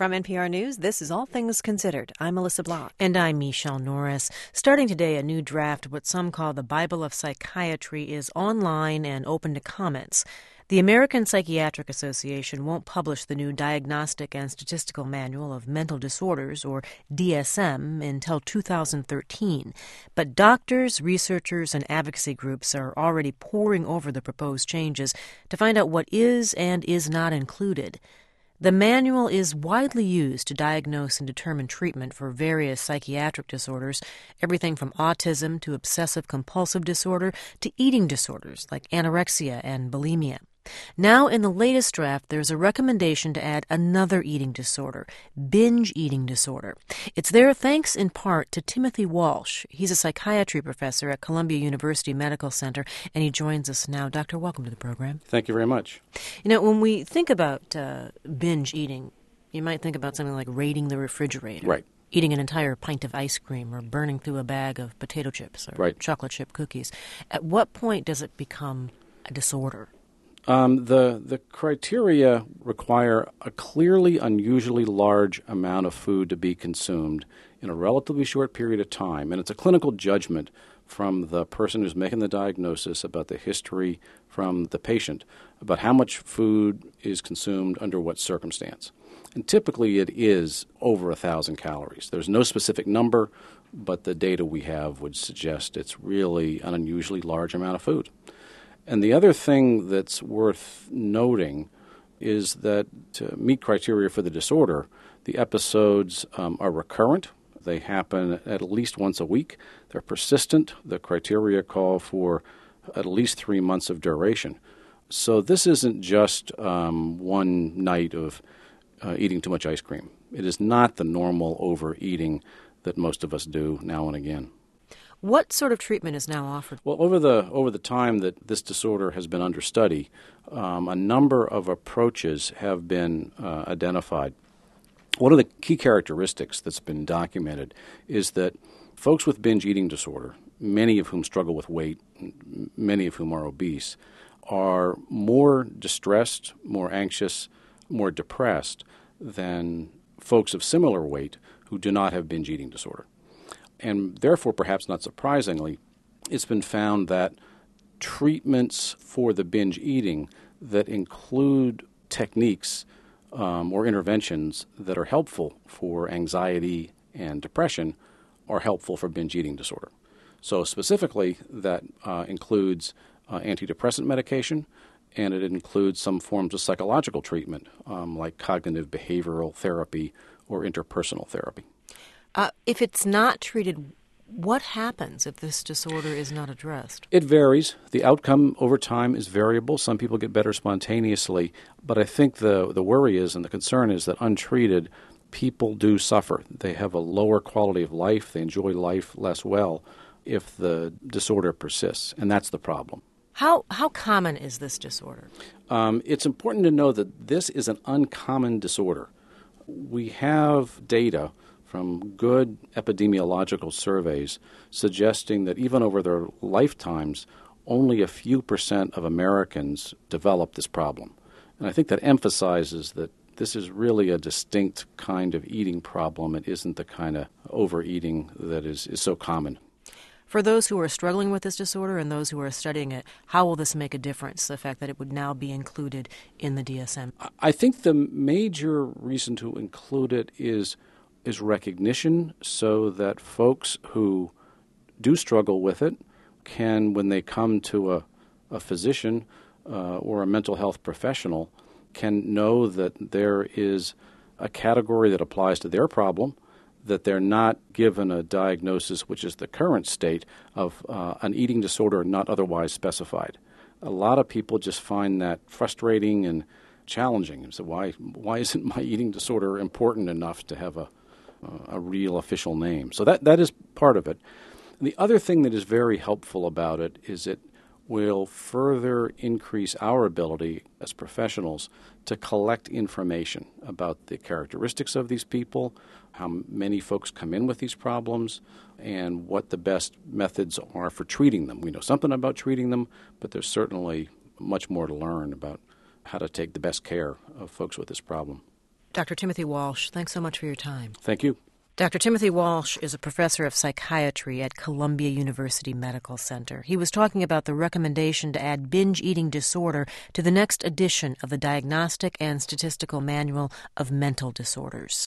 From NPR News, this is All Things Considered. I'm Melissa Block. And I'm Michelle Norris. Starting today, a new draft of what some call the Bible of Psychiatry is online and open to comments. The American Psychiatric Association won't publish the new Diagnostic and Statistical Manual of Mental Disorders, or DSM, until 2013. But doctors, researchers, and advocacy groups are already poring over the proposed changes to find out what is and is not included. The manual is widely used to diagnose and determine treatment for various psychiatric disorders, everything from autism to obsessive-compulsive disorder to eating disorders like anorexia and bulimia. Now, in the latest draft, there's a recommendation to add another eating disorder, binge eating disorder. It's there thanks in part to Timothy Walsh. He's a psychiatry professor at Columbia University Medical Center, and he joins us now. Doctor, welcome to the program. Thank you very much. You know, when we think about binge eating, you might think about something like raiding the refrigerator. Right. Eating an entire pint of ice cream or burning through a bag of potato chips or chocolate chip cookies. At what point does it become a disorder? The criteria require a clearly unusually large amount of food to be consumed in a relatively short period of time, and it's a clinical judgment from the person who's making the diagnosis about the history from the patient about how much food is consumed under what circumstance. And typically it is over 1,000 calories. There's no specific number, but the data we have would suggest it's really an unusually large amount of food. And the other thing that's worth noting is that to meet criteria for the disorder, the episodes are recurrent. They happen at least once a week. They're persistent. The criteria call for at least 3 months of duration. So this isn't just one night of eating too much ice cream. It is not the normal overeating that most of us do now and again. What sort of treatment is now offered? Well, over the time that this disorder has been under study, a number of approaches have been identified. One of the key characteristics that's been documented is that folks with binge eating disorder, many of whom struggle with weight, many of whom are obese, are more distressed, more anxious, more depressed than folks of similar weight who do not have binge eating disorder. And therefore, perhaps not surprisingly, it's been found that treatments for the binge eating that include techniques or interventions that are helpful for anxiety and depression are helpful for binge eating disorder. So specifically, that includes antidepressant medication, and it includes some forms of psychological treatment like cognitive behavioral therapy or interpersonal therapy. If it's not treated, what happens if this disorder is not addressed? It varies. The outcome over time is variable. Some people get better spontaneously. But I think the worry is and the concern is that untreated, people do suffer. They have a lower quality of life. They enjoy life less well if the disorder persists. And that's the problem. How common is this disorder? It's important to know that this is an uncommon disorder. We have data from good epidemiological surveys suggesting that even over their lifetimes, only a few % of Americans develop this problem. And I think that emphasizes that this is really a distinct kind of eating problem. It isn't the kind of overeating that is so common. For those who are struggling with this disorder and those who are studying it, how will this make a difference, the fact that it would now be included in the DSM? I think the major reason to include it is recognition so that folks who do struggle with it can, when they come to a physician or a mental health professional, can know that there is a category that applies to their problem, that they're not given a diagnosis which is the current state of an eating disorder not otherwise specified. A lot of people just find that frustrating and challenging. So why isn't my eating disorder important enough to have a real official name? So that is part of it. And the other thing that is very helpful about it is it will further increase our ability as professionals to collect information about the characteristics of these people, how many folks come in with these problems, and what the best methods are for treating them. We know something about treating them, but there's certainly much more to learn about how to take the best care of folks with this problem. Dr. Timothy Walsh, thanks so much for your time. Thank you. Dr. Timothy Walsh is a professor of psychiatry at Columbia University Medical Center. He was talking about the recommendation to add binge eating disorder to the next edition of the Diagnostic and Statistical Manual of Mental Disorders.